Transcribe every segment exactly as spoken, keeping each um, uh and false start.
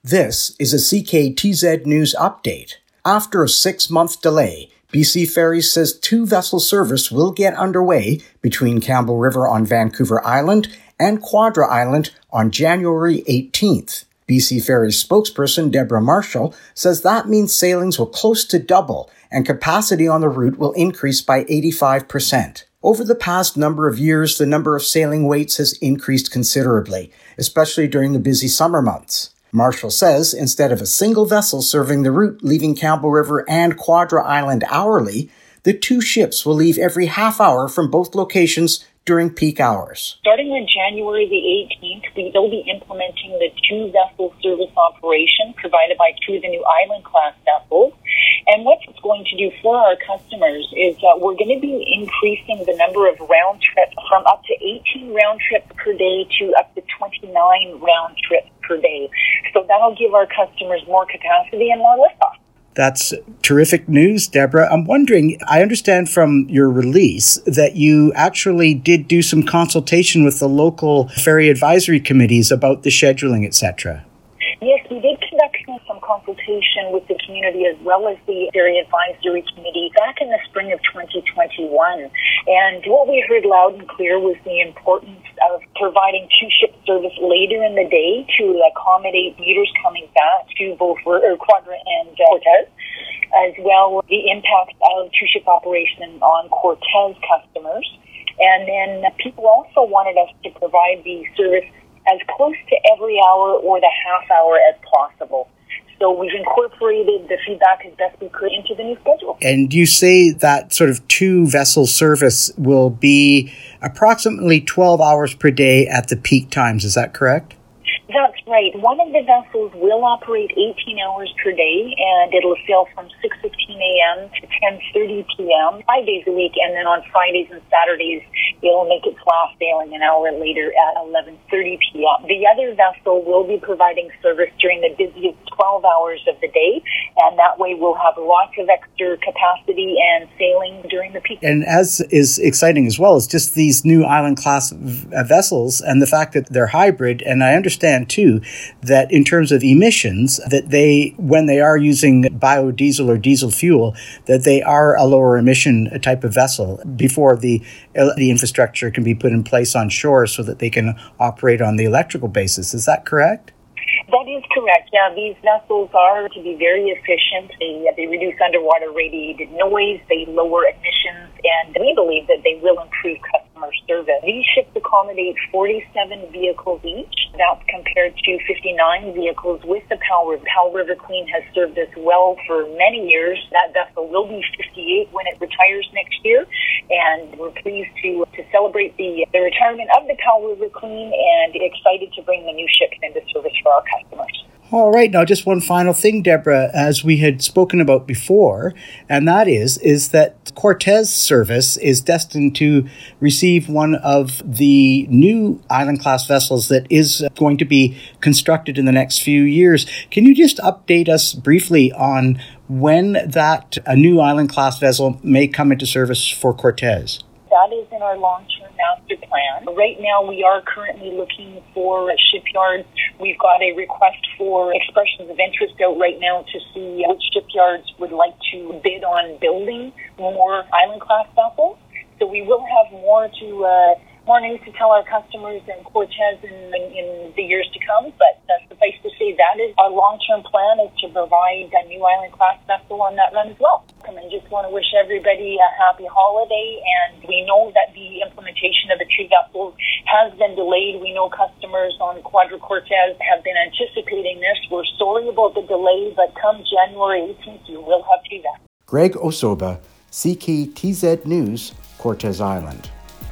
This is a C K T Z News update. After a six-month delay, B C Ferries says two vessel service will get underway between Campbell River on Vancouver Island and Quadra Island on January eighteenth. B C Ferries spokesperson Deborah Marshall says that means sailings will close to double and capacity on the route will increase by eighty-five percent. Over the past number of years, the number of sailing waits has increased considerably, especially during the busy summer months. Marshall says instead of a single vessel serving the route leaving Campbell River and Quadra Island hourly, the two ships will leave every half hour from both locations during peak hours. Starting on January the eighteenth, we will be implementing the two-vessel service operation provided by two of the new Island-class vessels. And what it's going to do for our customers is uh, we're going to be increasing the number of round trips from up to eighteen round trips per day to up to twenty-nine round trips per day. So that'll give our customers more capacity and more liftoff. That's terrific news, Deborah. I'm wondering, I understand from your release that you actually did do some consultation with the local ferry advisory committees about the scheduling, et cetera. Yes, we did conduct some consultation with the community as well as the Ferry Advisory Committee back in the spring of twenty twenty-one. And what we heard loud and clear was the importance of providing two-ship service later in the day to accommodate meters coming back to both Quadra and uh, Cortez, as well the impact of two-ship operation on Cortez customers. And then people also wanted us to provide the service as close to every hour or the half hour as possible. So we've incorporated the feedback as best we could into the new schedule. And you say that sort of two-vessel service will be approximately twelve hours per day at the peak times. Is that correct? That's right. One of the vessels will operate eighteen hours per day, and it'll sail from six fifteen a.m. to ten thirty p.m. five days a week, and then on Fridays and Saturdays, it'll make its last sailing an hour later at eleven thirty p.m. The other vessel will be providing service during the busiest twelve hours of the day, and that way we'll have lots of extra capacity and sailing during the peak. And as is exciting as well is just these new Island-class v- vessels and the fact that they're hybrid, and I understand too that in terms of emissions, that they, when they are using biodiesel or diesel fuel, that they are a lower emission type of vessel before the the infrastructure can be put in place on shore so that they can operate on the electrical basis. Is that correct? That is correct. Yeah, these vessels are to be very efficient. They, they reduce underwater radiated noise, they lower emissions, and we believe that they will improve customer service. These ships accommodate forty-seven vehicles each. That's compared to fifty-nine vehicles with the Powell River. Powell River Queen has served us well for many years. That vessel will be fifty-eight when it retires next year, and we're pleased to to celebrate the, the retirement of the Powell River Queen and excited to bring the new ships into service for our customers. All right. Now, just one final thing, Deborah, as we had spoken about before, and that is, is that Cortez service is destined to receive one of the new Island-class vessels that is going to be constructed in the next few years. Can you just update us briefly on when that a new Island-class vessel may come into service for Cortez? That is in our long-term master plan. Right now, we are currently looking for shipyards. We've got a request for expressions of interest out right now to see which shipyards would like to bid on building more Island-class vessels. So we will have more to uh, more news to tell our customers and Cortez in, in, in the years to come. But uh, suffice to say, that is our long-term plan, is to provide a new Island-class vessel on that run as well. And just want to wish everybody a happy holiday. And we know that the implementation of the two vessels has been delayed. We know customers on Quadra Cortez have been anticipating this. We're sorry about the delay, but come January eighteenth, you will have two vessels. Greg Osoba, C K T Z News, Cortez Island.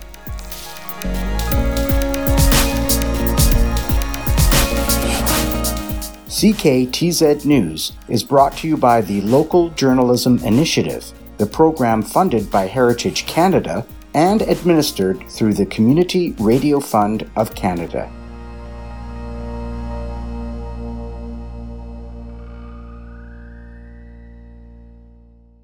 C K T Z News is brought to you by the Local Journalism Initiative, the program funded by Heritage Canada and administered through the Community Radio Fund of Canada.